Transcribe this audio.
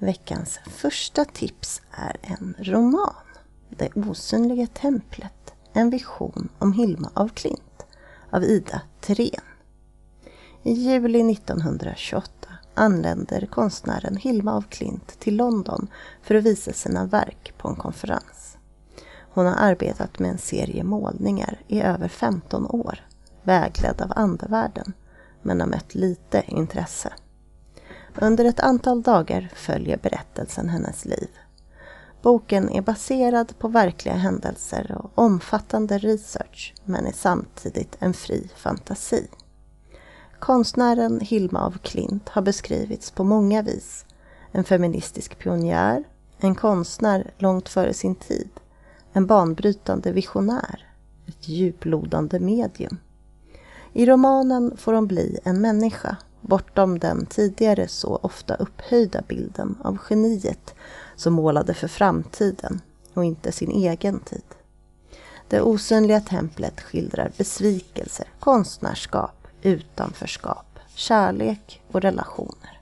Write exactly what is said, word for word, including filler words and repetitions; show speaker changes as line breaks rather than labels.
Veckans första tips är en roman. Det osynliga templet, en vision om Hilma af Klint av Ida Thirén. I juli nittonhundratjugoåtta anländer konstnären Hilma af Klint till London för att visa sina verk på en konferens. Hon har arbetat med en serie målningar i över femton år, vägledd av andevärlden, men har mött lite intresse. Under ett antal dagar följer berättelsen hennes liv. Boken är baserad på verkliga händelser och omfattande research, men är samtidigt en fri fantasi. Konstnären Hilma af Klint har beskrivits på många vis. En feministisk pionjär, en konstnär långt före sin tid, en banbrytande visionär, ett djuplodande medium. I romanen får hon bli en människa, bortom den tidigare så ofta upphöjda bilden av geniet som målade för framtiden och inte sin egen tid. Det osynliga templet skildrar besvikelser, konstnärskap, utanförskap, kärlek och relationer.